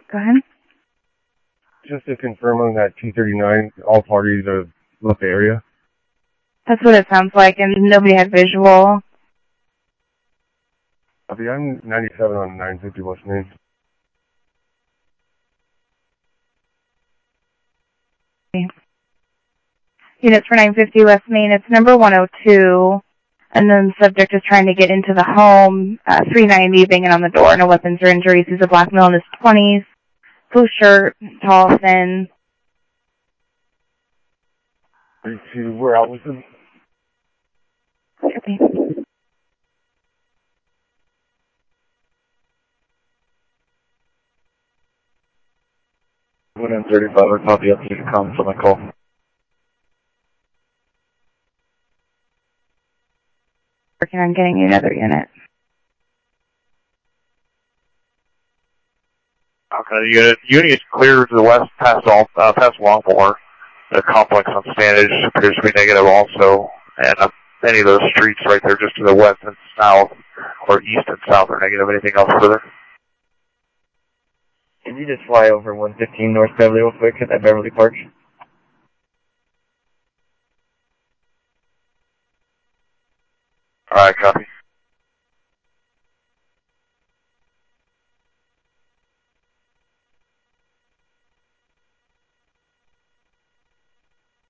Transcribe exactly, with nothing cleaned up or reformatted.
Go ahead. Just to confirm on that T thirty-nine, all parties have left the area? That's what it sounds like, and nobody had visual. Copy, I'm ninety-seven on nine fifty West Main. Units for nine fifty West Main, it's number one oh two, and then the subject is trying to get into the home, uh, three ninety, banging on the door, no weapons or injuries. He's a black male in his twenties, blue shirt, tall, thin. We're out with him. Okay. one in thirty-five, or copy up to you, come for my call. Working on getting you another unit. Okay, unit, unit is clear to the west past all, uh, past Longmore. The complex on Spanish appears to be negative also, and uh, any of those streets right there just to the west and south, or east and south are negative. Anything else further? Can you just fly over one fifteen North Beverly real quick at Beverly Park? Alright, copy.